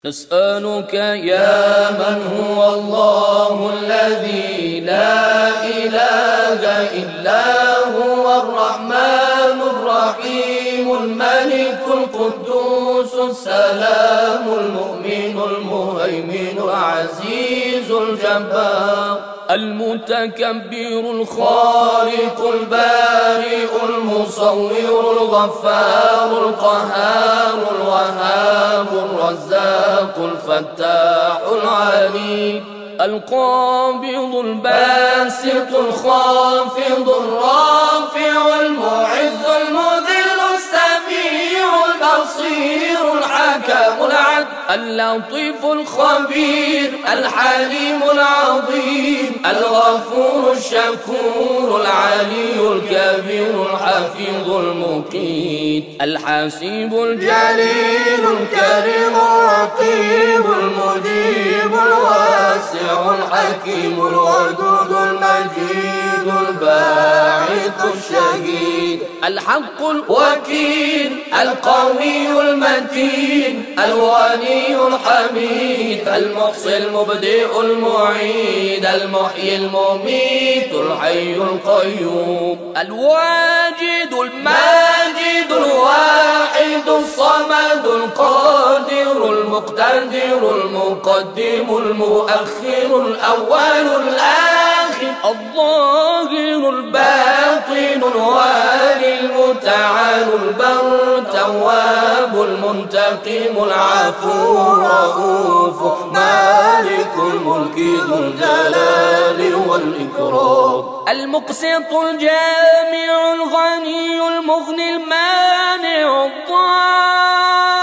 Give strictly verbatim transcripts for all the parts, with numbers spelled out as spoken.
نسألك يا من هو الله الذي لا إله إلا هو الرحمن الرحيم الملك القدوس السلام المؤمن المهيمن العزيز الجبار المتكبر الخالق البارئ المصور الغفار القهار الوهاب الرزاق الفتاح العليم القابض الباسط الخافض الرافع المعز المذل السميع البصير الحكم العدل اللطيف الخبير الحليم العظيم الغفور الشكور العلي الكبير الحفيظ المقيت الحسيب الجليل الكريم الرقيب المجيب الواسع الحكيم الودود المجيد الباعث الشهيد الحق الوكيل القوي المتين الولي الحميد المحصي المبدئ المعيد المحيي المميت الحي القيوم الواجد الماجد الواحد الصمد القادر المقتدر المقدم المؤخر الأول الآخر الظاهر الباطن الوالي المتعال البر التواب المنتقم العفو الرؤوف مالك الملك ذو الجلال والإكرام المقسط الجامع الغني المغني المانع الضار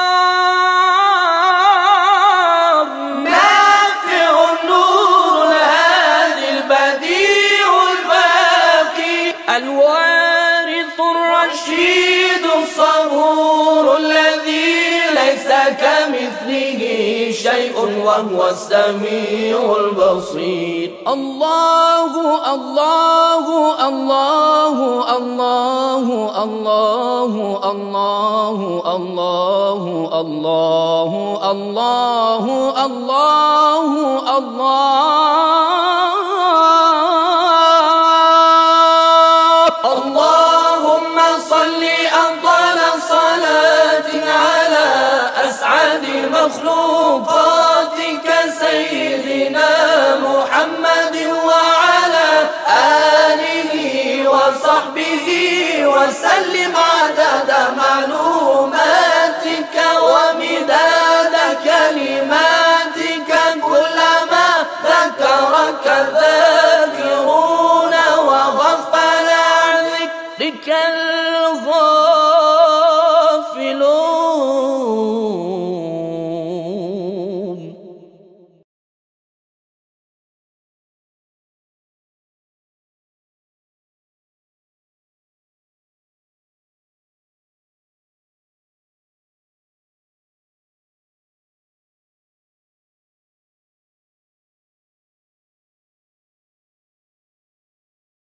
نافع النور الهادي البديع الباقي الوارث الرشيد الصبور الذي ليس كمثله شيء وهو السميع البصير الله الله الله الله الله الله الله الله الله الله الله اللهم صل أفضل صلاة على أسعد مخلوقاتك سيدنا محمد وعلى آله وصحبه وسلم عدد معلوماتك ومداد كلماتك كلما ذكرك الذاكرون وغفل عن ذكرك الغافلون